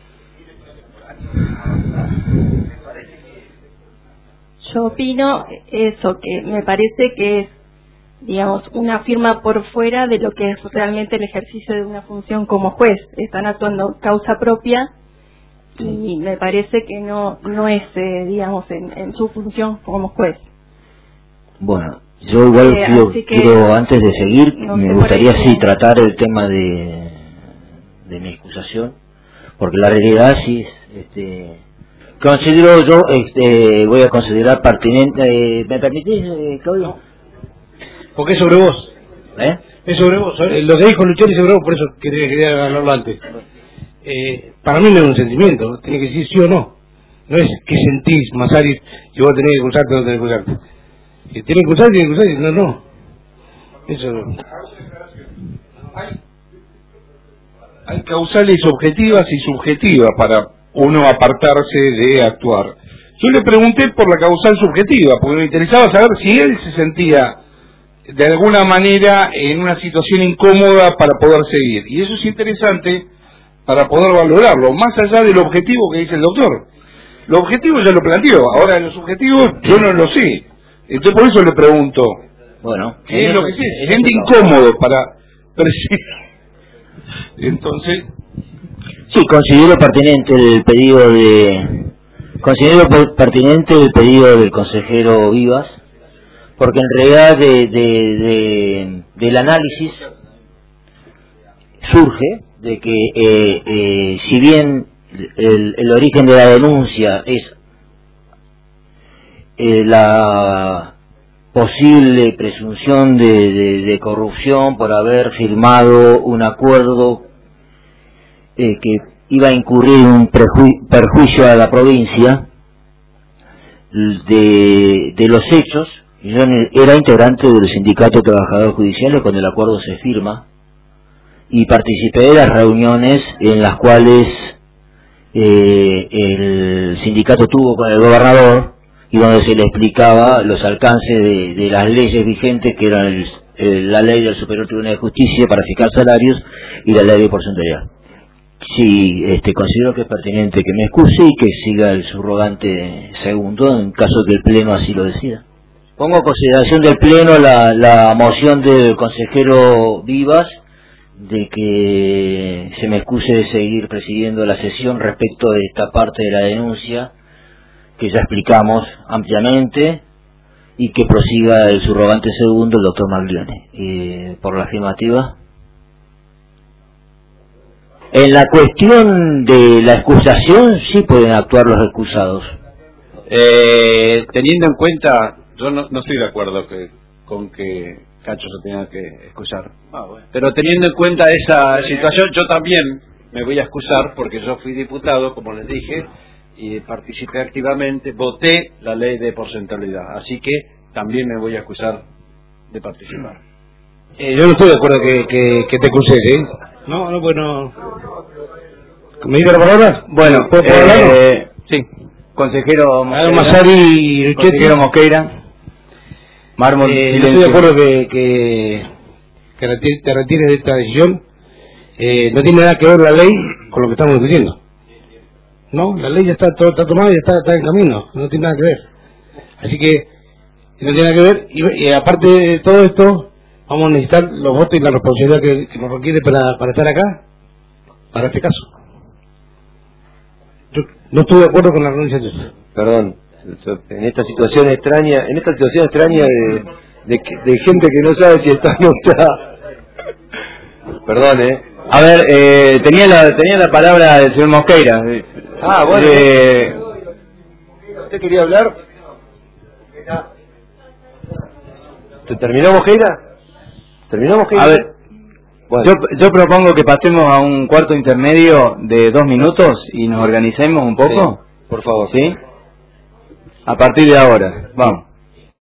Yo opino eso, que me parece que es, digamos, una firma por fuera de lo que es realmente el ejercicio de una función como juez. Están actuando causa propia y me parece que no no es, eh, digamos, en, en su función como juez. Bueno, yo igual eh, quiero, quiero, antes de seguir, no me gustaría sí tratar el tema de, de mi excusación, porque la realidad sí es, este, considero yo, este, voy a considerar pertinente, eh, ¿me permitís, eh, Claudio? Porque es sobre vos. ¿Eh? Es sobre vos, sobre, lo que dijo Luchón es sobre vos, por eso quería, quería hablarlo antes. Eh, para mí no es un sentimiento, tiene que decir sí o no. No es que sentís, Masaris, si vos tenés que acusarte o no tenés que acusarte. Si tenés que acusar, tenés que acusar, no, no. Eso no. Hay, hay causales objetivas y subjetivas para uno apartarse de actuar. Yo le pregunté por la causal subjetiva, porque me interesaba saber si él se sentía de alguna manera en una situación incómoda para poder seguir. Y eso es interesante para poder valorarlo, más allá del objetivo que dice el doctor. Lo objetivo ya lo planteó, ahora los objetivos yo no lo sé. Entonces por eso le pregunto, bueno, ¿qué es lo que sé? Se siente incómodo para percibir. Entonces... Sí, considero pertinente el pedido de... Considero pertinente el pedido del consejero Vivas, porque en realidad de, de, de, del análisis surge de que eh, eh, si bien el, el origen de la denuncia es eh, la posible presunción de, de, de corrupción por haber firmado un acuerdo eh, que iba a incurrir en un preju perjuicio a la provincia de, de los hechos, yo era integrante del sindicato de trabajadores judiciales cuando el acuerdo se firma, y participé de las reuniones en las cuales eh, el sindicato tuvo con el gobernador y donde se le explicaba los alcances de, de las leyes vigentes, que eran el, el, la ley del Superior Tribunal de Justicia para fijar salarios y la ley de porcentualidad. sí, este, considero que es pertinente que me excuse y que siga el subrogante segundo en caso que el Pleno así lo decida. Pongo a consideración del Pleno la, la moción del consejero Vivas de que se me excuse de seguir presidiendo la sesión respecto de esta parte de la denuncia que ya explicamos ampliamente y que prosiga el subrogante segundo, el doctor Maglione. Eh, por la afirmativa. En la cuestión de la excusación sí pueden actuar los excusados. Eh, teniendo en cuenta, yo no, no estoy de acuerdo que, con que Cacho se tenga que excusar. Ah, bueno. Pero teniendo en cuenta esa situación, yo también me voy a excusar porque yo fui diputado, como les dije, y participé activamente, voté la ley de porcentualidad, así que también me voy a excusar de participar. Eh, yo no estoy de acuerdo que, que, que te excuses, ¿eh? No, no, bueno. ¿Me dice la palabra? Bueno, ¿puedo eh, hablarlo? sí, consejero Mosqueira. Masari, consejero Mosqueira. Mármol, eh, no estoy de acuerdo que, que, que retires, te retires de esta decisión. Eh, no tiene nada que ver la ley con lo que estamos discutiendo. No, la ley ya está, todo, está tomada y ya está, está en camino. No tiene nada que ver. Así que no tiene nada que ver. Y, y aparte de todo esto, vamos a necesitar los votos y la responsabilidad que, que nos requiere para, para estar acá, para este caso. Yo no estoy de acuerdo con la renuncia de eso. Perdón, en esta situación extraña, en esta situación extraña de, de, de gente que no sabe si está o no está. Perdón, eh. A ver, eh, tenía la tenía la palabra del señor Mosqueira. Ah, bueno. Eh, ¿Usted quería hablar? ¿Te terminó Mosqueira? ¿Terminó Mosqueira? A ver, bueno. yo, yo propongo que pasemos a un cuarto intermedio de dos minutos y nos organicemos un poco. Sí, por favor. ¿Sí? A partir de ahora, vamos.